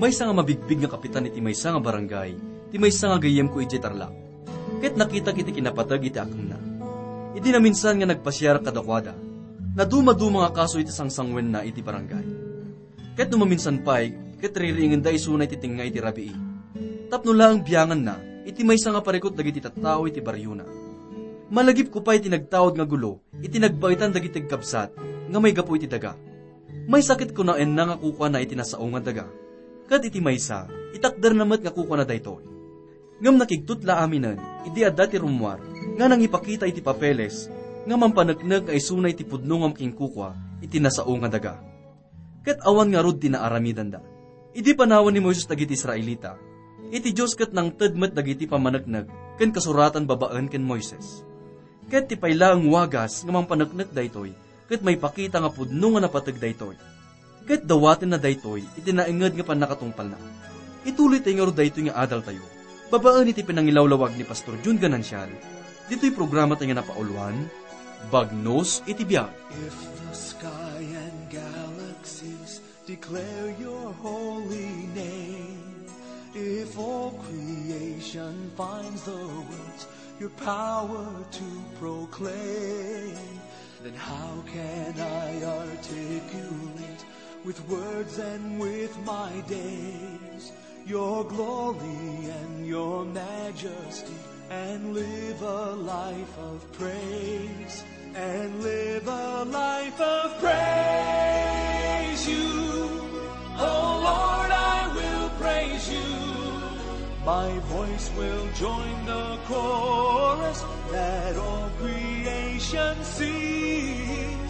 maysa nga mabigbig nga kapitan iti maysa nga barangay, iti maysa nga gayem ko iti tarlak. Ket nakita kiti kinapatag iti akna. Iti na minsan nga nagpasyar kadakwada, na duma-duma nga kaso iti sangsangwen na iti barangay. Ket numaminsan pa'y, ket riringin da isunay iti tinga iti rabii. Tapno lang biyangan na, iti maysa nga parikot dagiti tattao iti baryuna. Malagip ko pa iti nagtawad nga gulo, iti nagbaitan dagiti kabsat, nga may gapo iti daga. May sakit ko na en nga kukuha na iti nasao nga daga. Kad iti maysa, itakdar namat nga kukuha na daytoy. Ngam nakigtutla aminan, iti adda ti rumwar, nga nang ipakita iti papeles, nga mampanagnag ay sunay iti pudno nga makingkukwa, iti nasao nga daga. Ket awan nga rod tinaaramidan da. Iti panawan ni Moises dagiti Israelita, iti Diyos ket nang tedmet dagiti pamanagnag, ken kasuratan babaan ken Moises. Ket ti paylaang wagas nga mampanagnag daytoy, ket may pakita nga pudno nga napateg daytoy. Ket dawaten na daytoy, iti nainged nga panakatungpal na. Ituloy tayo nga ro daytoy nga adal tayo. Babaan iti pinangilawlawag ni Pastor Jun Ganancial. Dito'y programa tayo nga napauluan, Bagnos iti Biyag. If the sky and galaxies declare your holy name, if all creation finds the words your power to proclaim, then how can I articulate with words and with my days your glory and your majesty, and live a life of praise, and live a life of praise you. Oh Lord, I will praise you. My voice will join the chorus that all creation sings.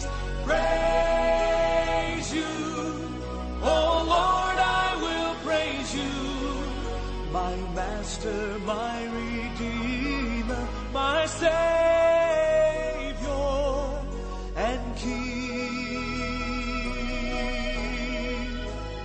Praise you. Oh Lord, I will praise you. My Master, my Redeemer, my Savior and King.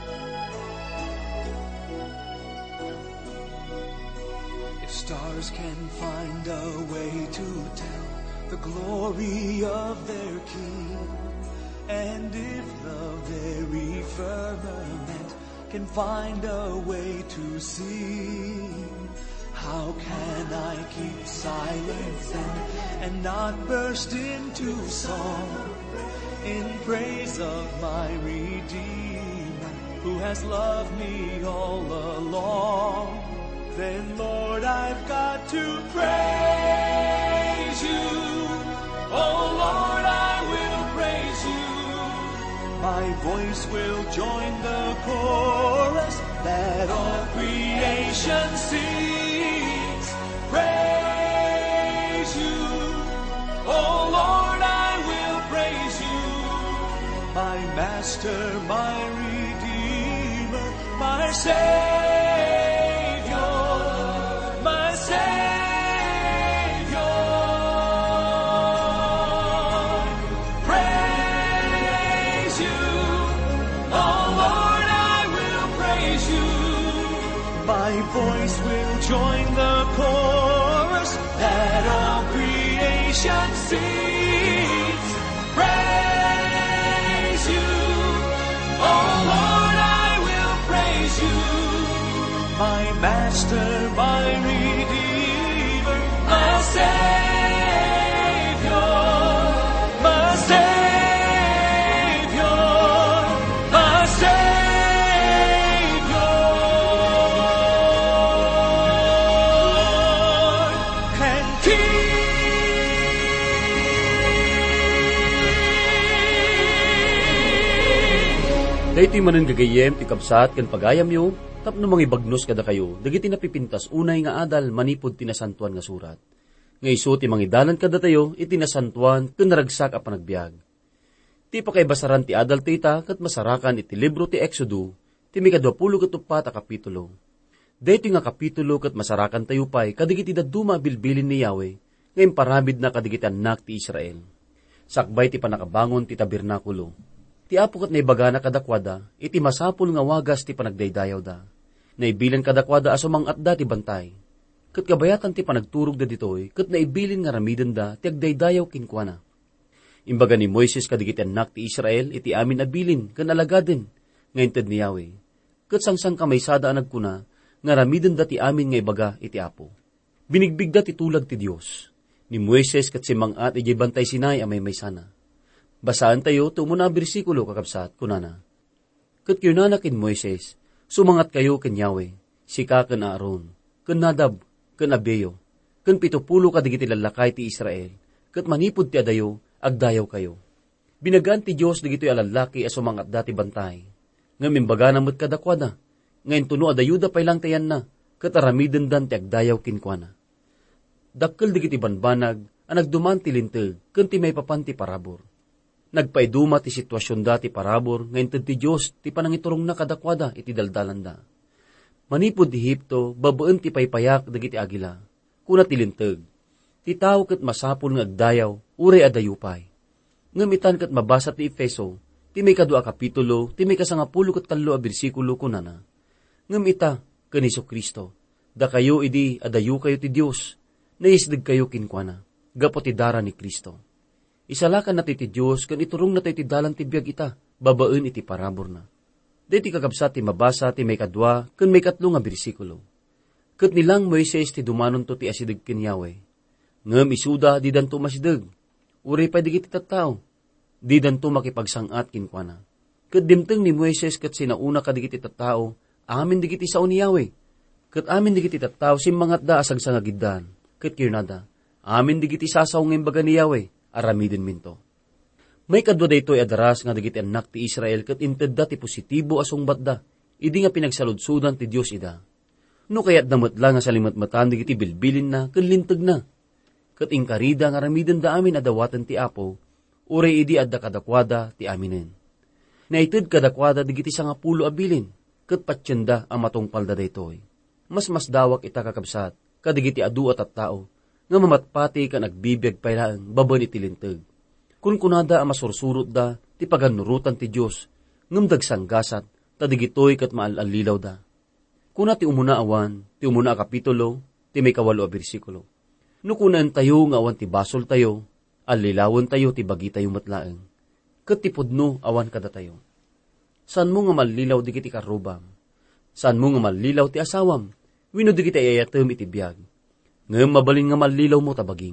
If stars can find a way to tell the glory of their King, and if the very firmament can find a way to sing, how can I keep silence then and not burst into song in praise of my Redeemer who has loved me all along? Then Lord, I've got to praise you. Oh Lord, I will praise you. My voice will join the chorus that all creation sings. Praise you. Oh Lord, I will praise you. My Master, my Redeemer, my Savior, my Savior. My voice will join the chorus that all creation sings. Praise you. Oh Lord, I will praise you. My Master, my Redeemer, my Savior, my Savior, my Savior. Daytoy manen gagayem ti kabsat ken pagayam yo tapno mangibagnos kada kayo dagiti napipintas unay nga adal manipod ti nasantuan nga surat. Nga isu ti mangidalan kada tayo iti nasantuan ken naragsak a panagbiag. Ti pakaybasaran ti adal ti ita ket masarakan iti libro ti Exodo ti 24 a kapitulo. Daytoy nga kapitulo ket masarakan tayo pay kadagiti dadduma bilbilin ni Yahweh nga imparamid na kadagiti anak ti Israel. Sakbay ti panakabangon ti tabernakulo. Ti apo ket naibaga na kadakwada, iti masapul nga wagas ti panagdaydayaw da. Naibilan kadakwada asumang atda ti bantay. Ket kabayatan ti panagturog da ditoy, ket naibilin nga ramiden da ti agdaydayaw kinkwana. Imbaga ni Moises kadigiti anak ti Israel, iti amin abilin, ken alagaden, ngayon ted ni Yahweh. ket sangsang kamaysada nagkuna, nga ramiden da ti amin nga ibaga iti Apo. Binigbig da ti tulag ti Dios. Ni Moises ket si mangat ijay bantay Sinai amay maysana. Basaan tayo tumuna bersikulo kakabsat kunana. Ket kinana ken Moises, sumangat kayo ken Yahweh, sika ken Aaron, ken Nadab, ken Abiyo, ken 70 kadigiti lalakay ti Israel, ket manipod ti adayo, agdayaw kayo. Binagan ti Dios digitoy alalaki a sumangat dati bantay. Nga mimbaga na met kadakwada, ngayon tuno adayuda pay lang tayan na, ket aramiden dan ti agdayaw kinkwana. Dakkel digiti banbanag, ang nagduman ti linteg, ken ti may papanti parabor. Nagpaiduma ti sitwasyon da ti parabor, ngayon ti Diyos, ti panangiturong na kadakwada, iti daldalan da. Manipod di Hipto, babaan ti paypayak, dagiti agila. Kuna ti linteg, ti tao ket masapul ng agdayaw, uray adayupay. Ngamitan ket mabasa ti Efeso, ti may 2 kapitulo, ti may 10 ket 3 a bersikulo kunana. Ngamita, ken Kristo, da kayo idi adayu kayo ti Dios, naisdig kayo kinkwana, gapo ti dara ni Kristo. Isalakan na ti Diyos, kan iturong na ti dalan ti biyag ita, babaen iti parabor na. Deti kakabsa ti mabasa ti may 2, kan may 3 nga bersikulo. Ket nilang Moises ti dumanon to ti asidig ken Yahweh. Ngem isuda di danto masidig, uri pa digiti tattao, di danto makipagsangat kinkwana. Ket dimteng ni Moises ket sinauna kadigiti tattao, amin digiti sao ni Yahweh. Ket amin digiti tattao simmangat da asag sangagiddan. Ket kirnada, amin digiti sasaw ng imbaga ni Yahweh, aramiden minto. May kadwa daytoy adaras nga digiti anak ti Israel ket inted da ti positibo asungbat da, idi nga pinagsaludsudan ti Dios ida. No kayat dametla nga salimatmatan digiti bilbilin na ken linteg na. Ket ingkarida nga aramiden da amin adawatan ti Apo, uray idi adda kadakwada ti aminen. Naited kadakwada digiti 10 abilin, ket patsyenda ang matungpal da daytoy. Mas dawak ita kakabsat, kadigiti adu at tao, nga mamatpati ka nagbibiyag pailaan, baban iti linteg. Kun kunada ang masursurot da, ti paganurutan ti Diyos, ngam dagsanggasat, tadigitoy kat maalalilaw da. Kuna ti umuna awan, ti umuna kapitulo, ti may 8 a bersikulo. No kunan tayo nga awan ti basol tayo, alilawon tayo ti bagi tayo matlaeng. Kat ti pudno awan kada tayo. San mo nga malilaw di kiti karubam? San mo nga malilaw ti asawam? Wino di kita ayayatem iti biyag. Ngem mabalin nga malilaw mo tabaging.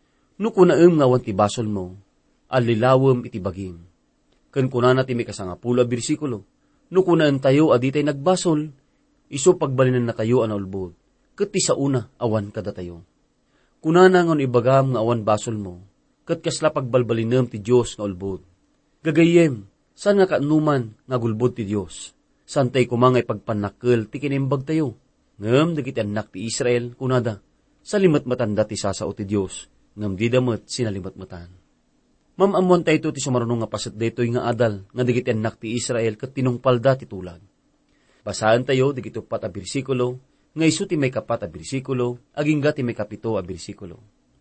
No kunaem nga awan ti basol mo, alilawem iti baging. Ken kunana ti may 10 a bersikulo. No kunaan tayo aditay nagbasol, iso pagbalinan na tayo anaulbod. Ket ti sauna awan kada tayo. Kunana ngon ibagam nga awan basol mo, ket kasla pagbalbalinem ti Dios nga ulbod. Gagayem, san nga kaanuman nga gulbod ti Dios? Santay kumangay pagpanakkel ti kinimbag tayo. Ngem dagiti anak ti Israel kunada, salimat-matan dati sasao ti Dios, ngem di damet sinalimat-matan. Mamamuan tayo ti sumarunong nga paset daytoy nga adal, nga digiti anak ti Israel ket tinungpal da ti tulag. Basaan tayo digiti 4 a bersikulo, nga isu ti may 4 a bersikulo, agingga ti may 7 a bersikulo.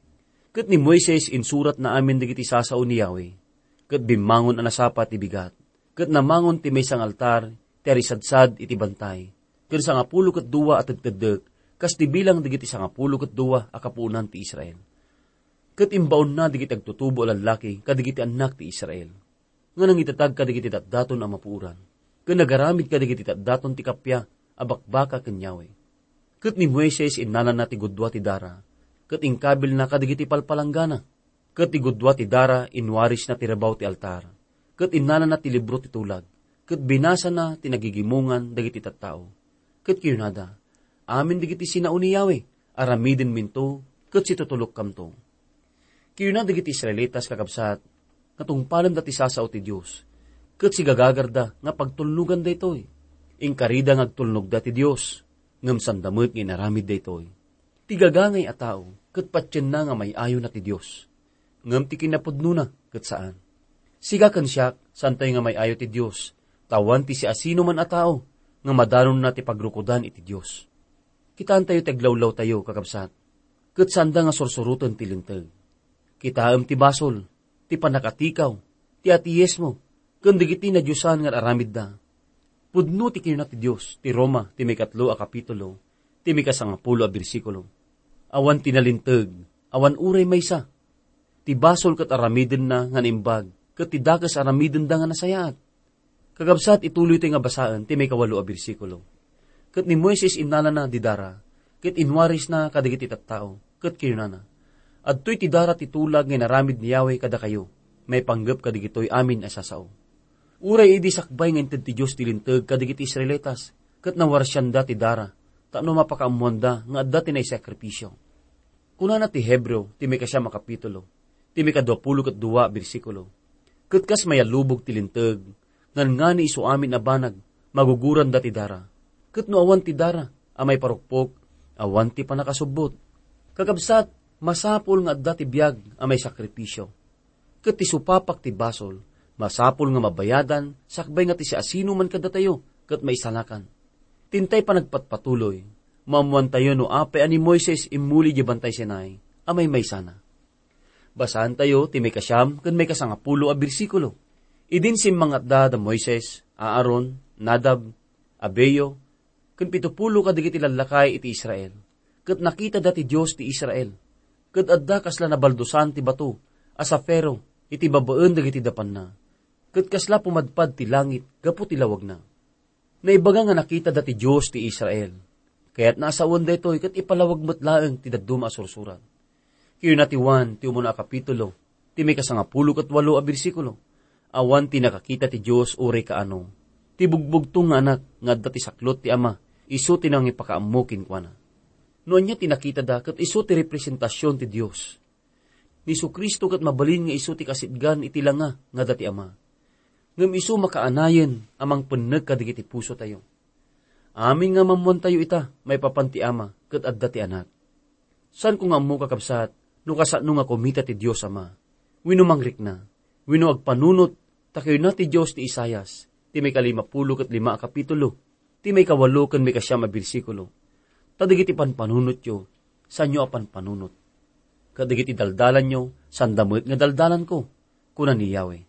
Ket ni Moises insurat na amin digiti sasao ni Yahweh, ket bimangon anasapa ti bigat, ket namangon ti may sang altar, ti arisadsad iti bantay, ket 12 at tedtedek, kas ti bilang digiti 12 a kapuunan ti Israel. Ket imbaon na digiti agtutubo lalaki kadigiti anak ti Israel. Nga nang itatag kadigiti datdaton a mapuuran. Ket nagaramid kadigiti datdaton ti kapya abakbaka ken Yahweh. Ket ni Moises inanan na ti gudwa ti dara, ket ingkabil na kadigiti palpalanggana. Ket ti gudwa ti dara inwaris na ti rebaw ti altar. Ket inanan na ti libro ti tulag. Ket binasa na ti nagigimungan dagiti tattao. Ket kiyunada, amin digiti sinao ni Yahweh, aramiden minto, ket situtulok kamto. Kiyuna digiti Israelitas kakabsat, katungpalam dati sasao ti Dios, ket sigagagarda nga pagtulnugan daytoy. Ingkarida ngagtulnog dati Dios, ngem sandamet nga inaramid daytoy. Tigagangay a tao, ket patyen na nga may ayo na ti Dios. Ngem ti kinapudno na, ket saan? Sigaken siak, santay nga may ayo ti Dios, tawan ti si asino man a tao, nga madanon na ti pagrukodan iti Dios. Kitaan tayo taglawlaw tayo, kakabsat, ket sanda nga sursurutan ti linteg. Kitaam ti basol, ti panakatikaw, ti atiyes mo, kandigiti na Diyosan nga aramid da. Pudno ti kinuna ti Diyos, ti Roma, ti may 4 a kapitulo, ti may 10 a bersikulo. Awan tinalinteg, awan uray maysa. Ti basol kat aramiden na nga nimbag, kat ti dakas aramiden da nga nasayaat. Kagabsat ituloy ito nga basaan, ti may 8 a bersikulo. Kat ni Moises imnala na di dara, kat inwaris na kadigit itattao, kat kirunana. At to'y ti dara titulag nga naramid ni Yahweh kada kayo, may panggap kadigito'y amin asasao. Uray idi sakbay nga inted ti Diyos tilintag kadigit Israelitas, kat nawarsyanda ti dara, taano mapakaamuanda nga adda ti na sakripisyo. Kuna na ti Hebreo, ti may kasya makapitulo, ti may 22 bersikulo. Kat kas mayalubog tilintag, ngan nga ni iso amin abanag, maguguran da ti dara. Kat no awan ti dara, amay parukpok, awan ti panakasubot. Kakabsat, masapol nga adda ti biyag, amay sakripisyo. Kat ti supapak ti basol, masapol nga mabayadan, sakbay nga ti si asino man kada tayo, kat maisalakan. Tintay pa nagpatpatuloy, mamuan tayo no ape ani Moises imuli di bantay Sinai, amay may sana. Basahan tayo, ti may kasyam, kan may 10 a bersikulo. Idin simmangatda da Moises, Aaron, Nadab, Abeyo, kan 70 kadigiti lalakay iti Israel. Kat nakita dati Diyos ti Israel. Kat adda kasla nabaldusan ti bato, asa Fero, iti babaan dagiti dapan na. Kat kasla pumadpad ti langit, gapu ti lawag na. Naibaga nga nakita dati Diyos ti Israel. Kaya't naasawan detoy, kat ipalawag matlaang ti daduma asursuran. Kiyo na ti Juan, ti umuna kapitulo, ti may 18 a bersikulo. Awan ti nakakita ti Diyos uri kaano. Ti bugbugtong nga anak, nga dati saklot ti ama, iso ti nang ipakaamukin kwa na. Noon niya tinakita da, kat iso ti representasyon ti Diyos. Ni Kristo kat mabalin nga iso ti kasidgan iti langa, nga dati ama. Ngam iso makaanayen, amang peneg kadigiti puso tayo. Amin nga mamuan tayo ita, may papanti ama, kat adda ti anak. San ko nga mo kakabsat, no kasano nga kumita ti Diyos ama? Winumangrik na, wino agpanunot, takiyo na ti Diyos ti Isayas, ti may 55 a kapitulo, ti may 8 kan may 9 a bersikulo. Tadigiti panpanunot yo, sanyo apan panunot. Kadigiti daldalan nyo, sandamot nga daldalan ko, kuna ni Yahweh.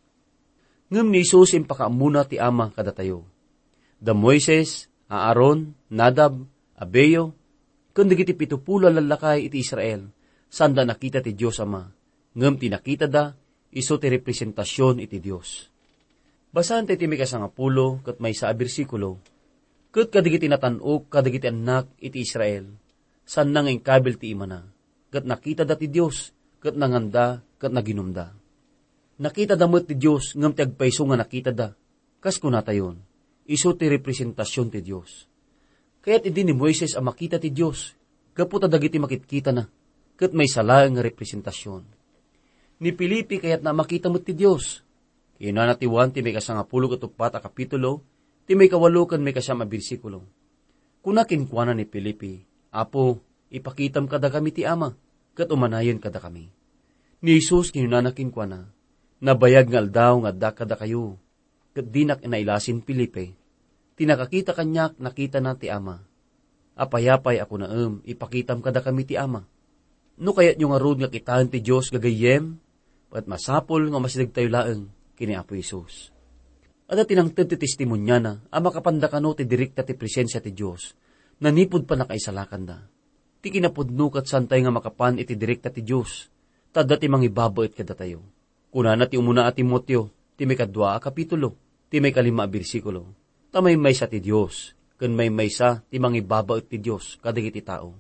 Ngam ni Isus impakaamuna ti ama kada tayo. Da Moises, Aaron, Nadab, Abeyo, kandigiti 70 lalakay iti Israel, sanda nakita ti Diyos ama, ngam tinakita da, iso ti representasyon iti Diyos. Basahan tayo ti may 10 kat may 1 bersikulo, kat kadigiti natanok, kadigiti anak iti Israel, san nang ingkabil ti imana, kat nakita da ti Diyos, kat nanganda, kat naginumda. Nakita damot ti Diyos, ngam ti agpaiso nga nakita da, kas kunatayon, iso ti representasyon ti Diyos. Kaya't idi ni Moises ang makita ti Diyos, kaputa dagiti makitkita na, kat may salang nga representasyon. Ni Pilipi kaya't na makita mo ti Diyos. Kina na ti Juan ti may 10 a kapitulo, ti may 8 kan may 9 a bersikulo. Kuna kinkwana ni Pilipi, Apo, ipakitam kada kami ti ama, kat umanayon kada kami. Ni Jesus kinuna kinkwana, nabayag nga aldaw nga adda kada kayo, kat dinak inailasin Pilipi, tinakakita kanyak nakita na ti ama. Apayapay ako na ipakitam kada kami ti ama. No kayat yung arod nga kitaan ti Diyos gagayem, at masapol nga masidag tayo laeng, kini Apo Isus. At tinangtad ti testimonya na, makapandakano ti direkta ti presensya ti Diyos, nanipod pa nakaisalakan da. Ti kinapudnukat santay nga makapan iti direkta ti Diyos, tada ti mangibabait kada tayo. Kuna na ti umuna at Timoteo, ti may 2 a kapitulo, ti may 5 a bersikulo, tamay may sa ti Diyos, kan may sa ti mangibabait ti Diyos, kadigiti tao.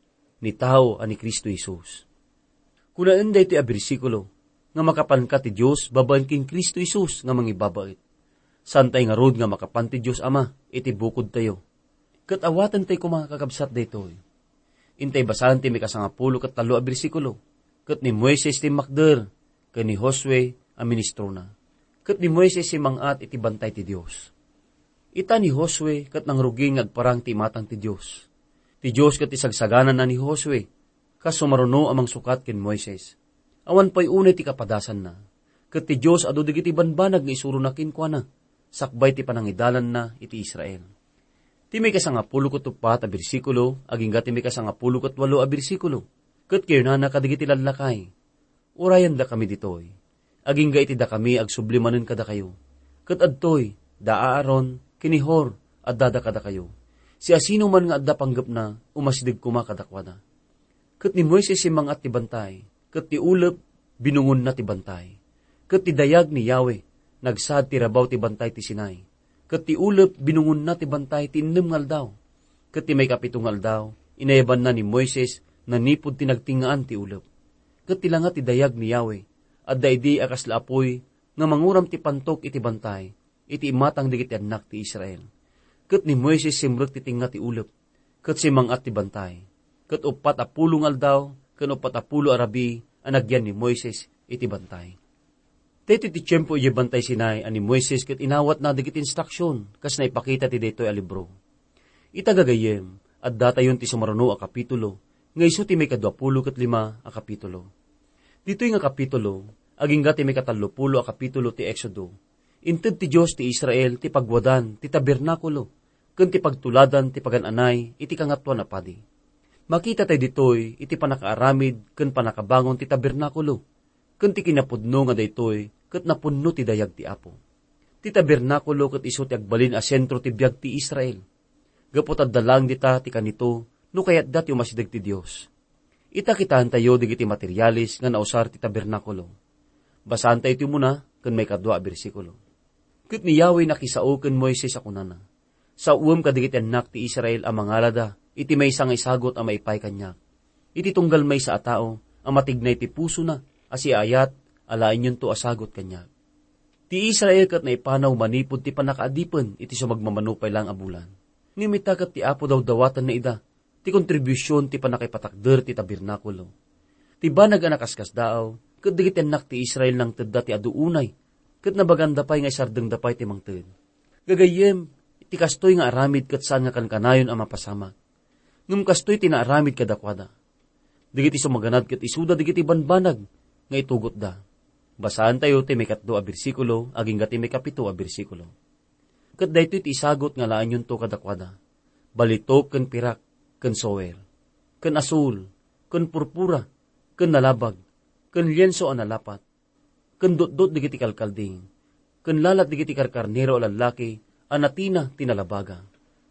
Ni tao ani Kristo Isus. Kuna enday ti a bersikulo, nga makapan ka ti Diyos, babaen king Kristo Isus nga mangibabait. Santay nga rod nga makapan ti Diyos Ama, iti bukod tayo. Kat awatan tayo kumakakabsat daytoy. Intay basahan ti may 10 kat 3 a bersikulo, kat ni Moises ti makder, kat ni Josue a ministro na. Kat ni Moises si mangat iti bantay ti Diyos. Ita ni Josue kat nang ruging agparang ti matang ti Diyos. Ti Diyos kat isagsaganan na ni Josue, kas sumaruno amang sukat ken Moises. Awan pa'y unay ti kapadasan na. Kat ti Diyos adu digiti banbanag nga isuro na kinkwana, sakbay ti panangidalan na iti Israel. Ti may 10 a bersikulo, aging ti may 10 a bersikulo, kat kayo na nakadigiti lalakay. Urayan da kami ditoy. Aging iti da kami agsublimanen kada kayo. Kat adtoy, da Aaron, kinihor, at dada kada kayo. Si asino man nga adda panggap na, umasidig kuma kadakwada. Kat ni Moises si mangat ti bantay, kat ti ulep, binungon na ti bantay. Kat ti dayag ni Yahweh, nagsad ti rabaw ti bantay ti Sinai. Kat ti ulep binungon na ti bantay ti 6 nga aldaw. Kat ti may 7 nga aldaw, inayaban na ni Moises na nipod tinagtingaan ti ulep. Kat ti langa ti dayag ni Yahweh, at daidi akas laapoy nga manguram ti pantok iti bantay, iti imatang digiti anak ti Israel. Kat ni Moises simrek ti tinga ti ulep, kat simangat ti bantay. Kat 40 nga aldaw, kan 40 arabi, anagyan ni Moises iti bantay. Dito ti tiyempo iti bantay Sinai ani Moises kat inawat na digiti instruksyon, kas na ipakita ti detoy a libro. Itagagayem, at datayon ti sumaruno a kapitulo, nga iso ti may 25 a kapitulo. Dito'y nga kapitulo, aging ti may 30 a kapitulo ti Exodo, inted ti Diyos ti Israel ti pagwadan ti tabernakulo, ken ti pagtuladan ti pagananay iti kangatwa na padi. Makita tayo ditoy iti panakaaramid ken panakabangon ti tabernakulo, ken ti kinapudno nga daytoy ket napunno ti dayag ti Apo. Ti tabernakulo ket isu ti agbalin a sentro ti biag ti Israel. Gapot addalang dita ti kanito no kayat dati umasideg ti Dios. Ita kitaan tayo digiti materialis nga nausar ti tabernakulo. Basahan tayo iti muna ken may 2 bersikulo. Ket ni Yahweh nakisao ken Moises a kunana. Sa uwem kadigiti anak ti Israel a mangalada, iti may nga isagot a maipay kanya. Iti tunggal may sa atao, a matignay ti puso na, asi ayat, alain yun to asagot kanya. Ti Israel kat na ipanaw manipod ti panakaadipen, iti sumagmamanupay lang abulan. Ngimita kat ti Apo daw dawatan na ida, ti kontribusyon ti panakaipatakder ti tabernakulo. Ti banag anakaskas daaw, kat digiti anak ti Israel nang tedda ti aduunay, kat nabaganda pa'y nga isardeng dapay ti mangted. Gagayem, ti kastoy nga aramid kat saan nga kankanayon ang mapasama. Ngum kastoy tinaaramid kadakwada. Digiti sumaganad kat isuda digiti banbanag, nga itugot da. Basahan tayo ti may 2 a bersikulo, aging gati may 7 a bersikulo. Kat daytoy ti isagot nga laan yun to kadakwada. Balitok ken pirak, ken sower, ken asul, ken purpura, ken nalabag, ken lienso a nalapat, ken dot-dot digiti kalkalding, ken lalat digiti karkarnero a lalaki, anatina tinalabaga.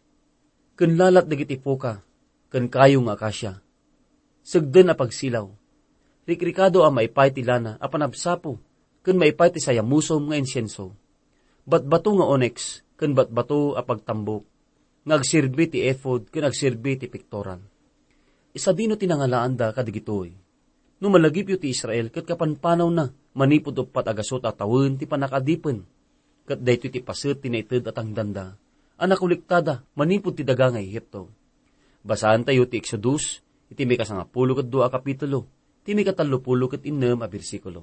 Ken lalat digiti foka, ken kayong akasya. Segden a pagsilaw. Rikrikado a maipay ti lana a panabsapo, ken maipay ti sayamusom nga insyenso. Batbato nga onyx, ken batbato a pagtambok, nga agsirbi ti ephod, ken agsirbi ti pictoral. Isa dino tinangalaan da kadigitoy. No malagip yu ti Israel, ket kapanpanaw na, manipod upat agasot at tawin ti panakadipen. Ket daytoy ti paset ti naited at ang danda, anakuliktada, manipod ti daga nga Ehipto. Basahan tayo ti Exodus, iti may 12 a kapitulo, iti may 36 a bersikulo.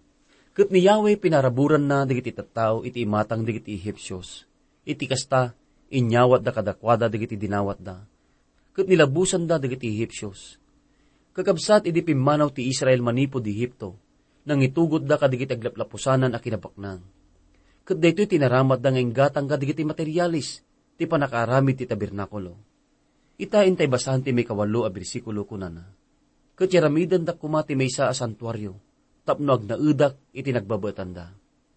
Ket ni Yahweh pinaraburan na digiti tattao iti imatang digiti Ehipsyos. Iti kasta, inyawat da kadakwada digiti dinawat da. Ket nilabusan da digiti Ehipsyos. Kakabsat iti pimanaw ti Israel manipod di Ehipto, nang itugod da kadigiti aglaplapusanan a kinabaknang. Ket daytoy tinaramat da nga inggatang kadigiti materialis, ti panakaramid ti tabernakulo. Itain tay basahan ti may 8 a bersikulo kunana. Ket yaramidan da kumati may sa a santuaryo, tapno agnaedak iti nagbabatan da.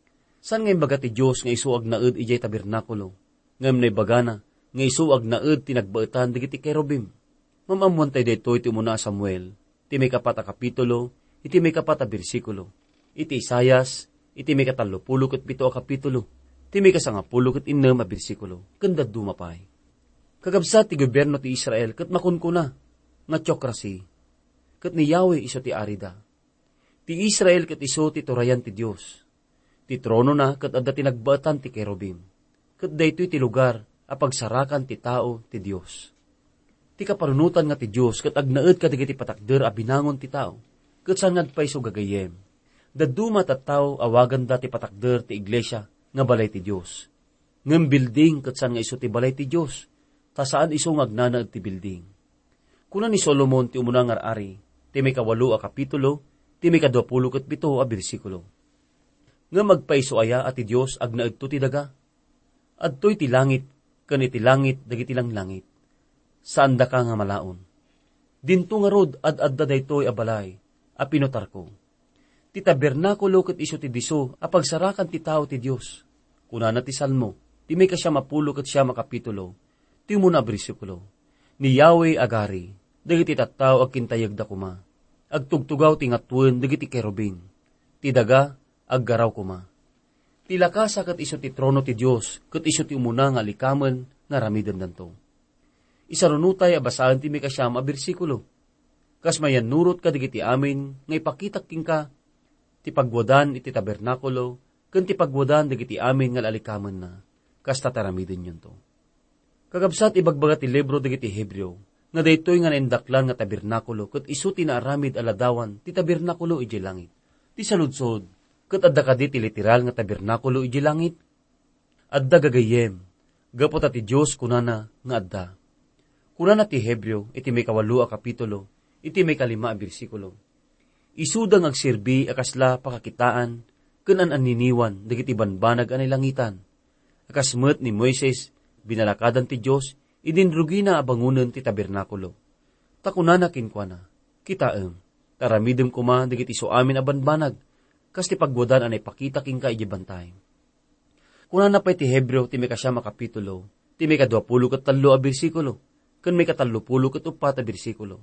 San nga imbaga ti Diyos nga isu agnaed ijay tabernakulo, ngem na ibagana nga isu agnaed ti nagbaetan digiti kerubim. Mamamuan tay daytoy ti umuna Samuel, iti may 4 a kapitulo, iti may 4 a bersikulo, iti Isayas, iti may 37 a kapitulo, iti may 10 a bersikulo, kanda dumapay. Kagabsat ti gobyerno ti Israel, ket makunkuna, nga tiyokrasi, ket ni Yahweh iso ti arida. Ti Israel ket iso ti turayan ti Dios. Ti trono na ket adda ti nagbaatan ti kerubim. Ket daytoy ti lugar a pagsarakan ti tao ti Dios. Ti kaparunutan nga ti Dios ket agnaed kadigiti patakder a binangon ti tao. Ket saan nagpayso gagayem. Daduma ta tao awagan da ti patakder ti iglesia nga balay ti Dios. Ngem building ket saan nga iso ti balay ti Dios. Ta saan iso ngagnanaed ti building. Kuna ni Solomon ti umunang ari, ti may 8 a kapitulo, ti may 27 a bersikulo. Nga magpaiso aya at ti Diyos agnaed to ti daga. Adtoy ti langit, ken iti langit dagiti lang langit. Saan da ka nga malaon? Dinto nga rod ad-adda daytoy a balay, a pinutar ko. Ti tabernakulo ket iso ti diso a pagsarakan ti tao ti Diyos. Kuna na ti Salmo, ti may 10 a kapitulo, ti muna bersikulo. Ni Yahweh agari, dagiti tattao agkintayag da kuma. Agtugtugaw ti ngatwen dagiti kerubing. Ti daga aggaraw kuma. Tilakasa kat iso ti trono ti Dios, kat iso ti umuna nga likamen nga ramiden danto. Isarunutay abasaan ti may kasyam a bersikulo. Kas mayan nurot ka digiti amin, nga ipakitak king ka, ti pagwadan iti tabernakulo, ken ti pagwadan digiti amin nga lalikamen na, kas tataramiden yun to. Kagabsat ibagbaga ti libro digiti Hebreo, nga daytoy nga naindaklan nga tabernakulo, ket isu ti naaramid aladawan ti tabernakulo iti langit. Ti saludsod, ket adda kadi ti literal nga tabernakulo iti langit. Adda gagayem, gapot ti Dios kunana nga adda. Kunana ti Hebreo iti may 8 a kapitulo, iti may 5 a bersikulo. Isudang agsirbi akasla pakakitaan, ken ananiniwan dagiti banbanag anay langitan. Akasmet ni Moises, binalakadan ti Dios, idinrugi na abangunan ti tabernakulo. Takunana kinkwana, kitaem, taramidem kuma dagiti so amin a banbanag, kas ti pagwadan anay pakita king ka ijibantay. Kunana pa ti Hebreo ti may 9 a kapitulo, ti may 23 a bersikulo, ken may 34 a bersikulo.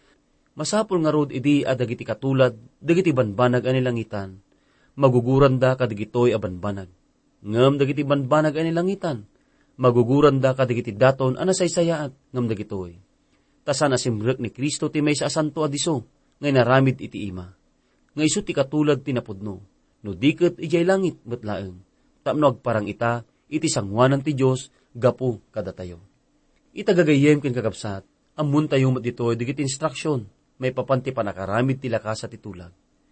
Masapul nga rod idi adagiti katulad, dagiti banbanag ani langitan, maguguran da kadigitoy a banbanag. Ngem dagiti banbanag ani langitan, maguguran da kadigiti daton anasaysayaat ngem dagitoy. Tasan asimrek ni Kristo ti may sa asanto adiso, ngay naramid iti ima. Nga isu ti katulad tinapudno, no diket ijay langit metlaeng, tapno agparang ita, iti sangwanan ti Dios, gapu kadatayo. Itagagayem ken kakabsat, amun tayo mat ditoy digiti instruction, may papanti panakaramid ti lakas at itulag.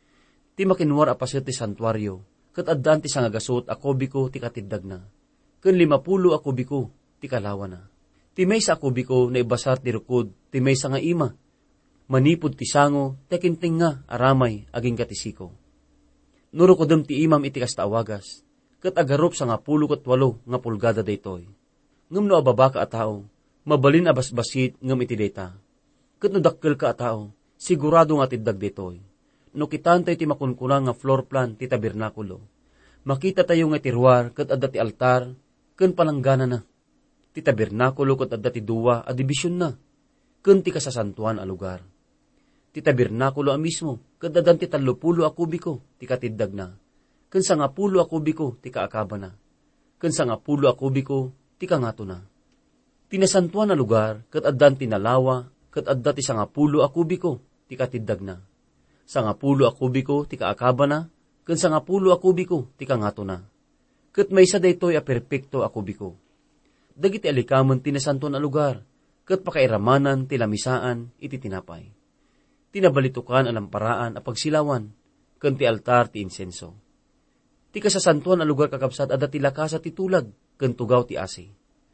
Ti makinwar apaset ti santuaryo, ket addan ti sangagasot a kubiko ti katiddag na, ken 50 a kubiko ti kalawa na. Ti may sa kubiko na ibasat ti rukod, ti may sa nga ima, manipod ti sango, tekinting nga aramay aging katisiko. Nurukodem ti imam iti kastaawagas, ket agarop sa nga 18 nga pulgada daytoy. Ngem no ababa ka a tao, mabalin abasbasit ngem iti dayta. Ket no dakkel ka a tao, sigurado nga tiddag daytoy. No kitantay ti makunkunang nga floor plan ti tabernakulo, makita tayo nga tirwar ket adda ti altar ken palanggana na. Ti tabernakulo ket adda ti 2 a dibisyon na, ken ti kasasantuan a lugar. Ti tabernakulo a mismo ket addan ti 30 a kubiko ti katiddag na, ken 10 a kubiko ti kaakaba na, ken 10 a kubiko ti kangato na. Tinasantuan a lugar ket addan ti nalawa ket adda ti 10 a kubiko ti katiddag na, 10 a kubiko ti kaakaba na, ken 10 a kubiko ti kangato na. Ket maysa daytoy a perpekto a kubiko. Dagiti alikamen tinasantuan a lugar, ket pakairamanan ti lamisaan iti tinapay. Tinabalitukan a lamparaan a pagsilawan, ken ti altar ti insenso. Ti kasasantuan a lugar kakabsat adda ti lakas ti tulag, ken tugaw ti asi.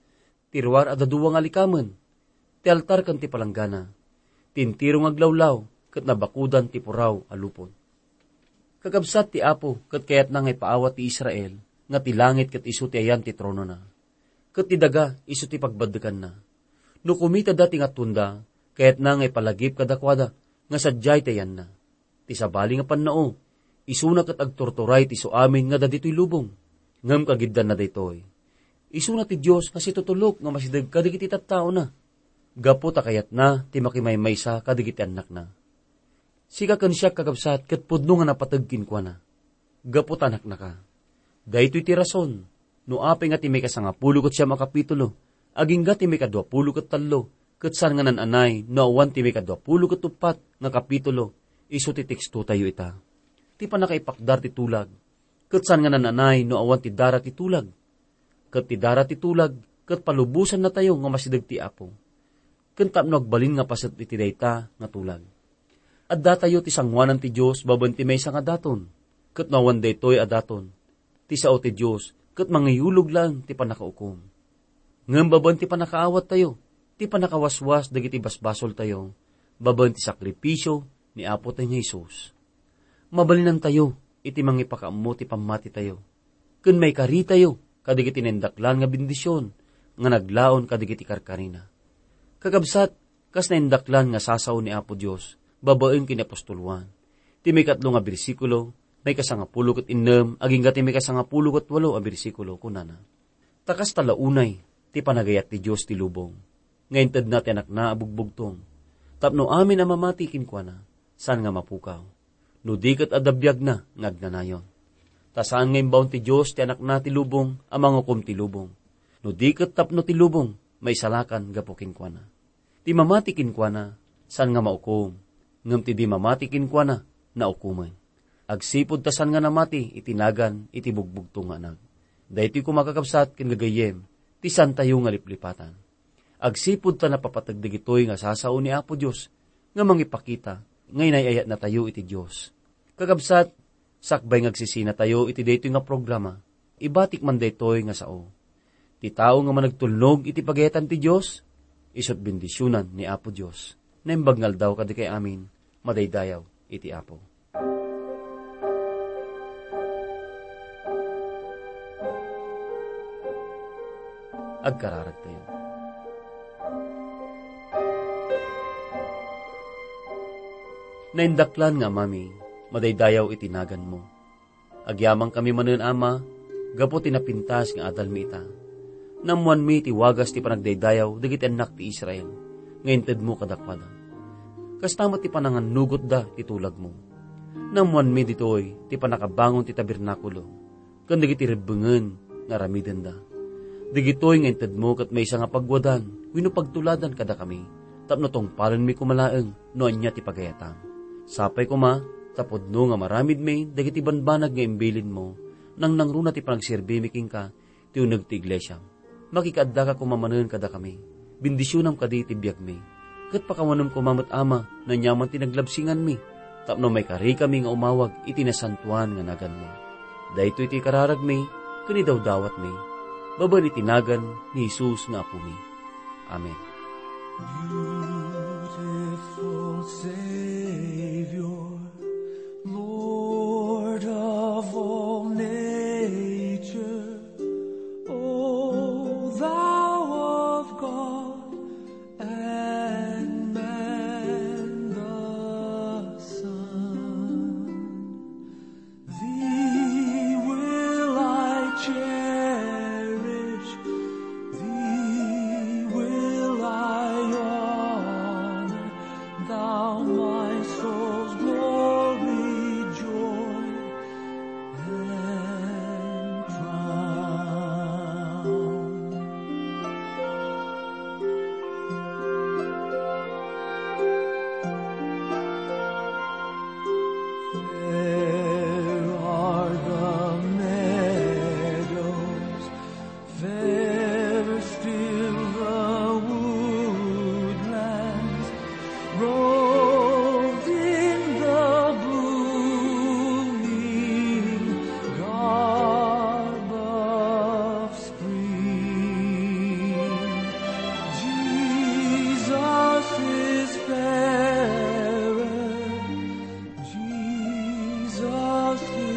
Tirwar adda 2 nga alikamen, ti altar ken ti palanggana, tintirong aglawlaw, ket nabakudan ti puraw a lupon. Kakabsat ti Apo, ket kayat na ngay paawat ti Israel, nga ti langit ket isu ti ayan ti trono na. Ket ti daga isu ti pagbaddekan na. No kumita dati nga tunda, kayat na ngay palagip kadakwada, nga sadyay ti ayan na. Ti sabali nga pannao, isu na ket agtorturay ti so amin nga daditoy lubong. Ngem kagiddan na daytoy. Isu na ti Dios nga situtulok nga masideg kadigiti tattao na. Gapo ta kayat na ti makimaymaysa kadigiti anak na. Sika ken siya kakabsat ket pudno nga napatagkin kwa na. Gapo tanak na ka. Daytoy ti rason, no apay nga ti may 10 ket siyam a kapitulo, aging ga ti may 23 ket san nga nananay, no awan ti may 24 nga kapitulo, isu ti teksto tayo ita. Ti panakaipakdar ti tulag, ket san nga nananay, no awan ti dara ti tulag. Ket ti dara ti tulag, ket palubusan na tayo nga masideg ti Apo. Ken tapno agbalin nga paset iti dayta nga tulag. Adda tayo ti sangwanan ti Dios baben ti maysa nga daton, ket no awan daytoy a daton. Ti sao ti Dios, ket mangayulog lang ti panakaukom. Ngem baben ti panakaawat tayo, ti panakawaswas dagiti basbasol tayo, baben ti sakripisyo ni Apo tayo Jesus. Mabalinan tayo, iti mangipakaammo ti pamati tayo. Ken may kari tayo, kadigiti nendaklan nga bendisyon, nga naglaon kadigiti karkarina. Kakabsat, kas nendaklan nga sasaw ni Apo Dios, babaen kini apostoluan. Ti may 3 nga bersikulo, may 10 ket 6, aging gati may 10 ket 8 a bersikulo kunana. Takas talaunay, ti panagayat ti Dios ti lubong. Ngayon ted na ti anak na abugbugtong. Tapno amin a mamati kinkwana, san nga mapukaw. No di ket adabiyag na ngagnanayon. Tasaan ngayon baon ti Diyos, ti anak na ti lubong, amang hukom ti lubong. No di ket tapno ti lubong, may salakan gapukin kwa na. Ti mamatikin kwa na, san nga maukom, ngem ti di mamatikin kwa na, naukuman. Agsipod tasan nga namati, itinagan, iti bugbugto nga nag. Dahiti ko makakabsat, ken gagayem, ti san tayo nga liplipatan. Agsipod ta napapatagdig ito'y nga sasao ni Apo Diyos, nga mangipakita, ngay ayat na tayo iti Diyos. Kakabsat, sakbay ngagsisina tayo iti daytoy nga programa, ibatik man daytoy nga sao. Ti tao nga managtulnog iti pagayetan ti Diyos, isot bendisyonan ni Apo Diyos, na imbagngal daw kadi kay amin, madaydayaw iti Apo. Agkararag tayo. Naindaklan nga, Mami, madaydayaw itinagan mo. Agyamang kami manen Ama, gapo tinapintas nga adal mi ita. Namuan mi ti wagas ti panagdaydayaw, dagiti anak ti Israel, ngayon ted mo kadakwada. Kastama ti panangan nugot da ti tulag mo. Namuan mi ditoy, ti panakabangon ti tabernakulo, kan dagiti rebengen nga ramiden da. Digitoy ngayon ted mo kat may isa nga pagwadan, wino pagtuladan kada kami, tapno tong palan mi kumalaeng, noan niya ti pagayatang. Sapay ko ma, tapod no nga maramid may, dagiti banbanag nga imbilin mo, nang nangruna ti panagsirbi miking ka, ti unag ti iglesia. Makikadda ka kumamanan kada kami, bindisyonam kadi ti biyag mi. Kat pakawanam kumamat Ama, na nyaman tinaglabsingan mi, tapno may kari kami nga umawag, itinasantuan nga nagan mo. Dahito iti kararag mi, kanidaw dawat mi, baban itinagan ni Jesus nga Apo mi. Amen. Beautiful Savior, Lord of all nature, O Thou of God and man the Son, Thee will I cherish, Thee will I honor, Thou my soul's glory, joy, and crown. Fair are the meadows, fairer still the woodlands, robed in the blooming garb of spring. Jesus is fairer, Jesus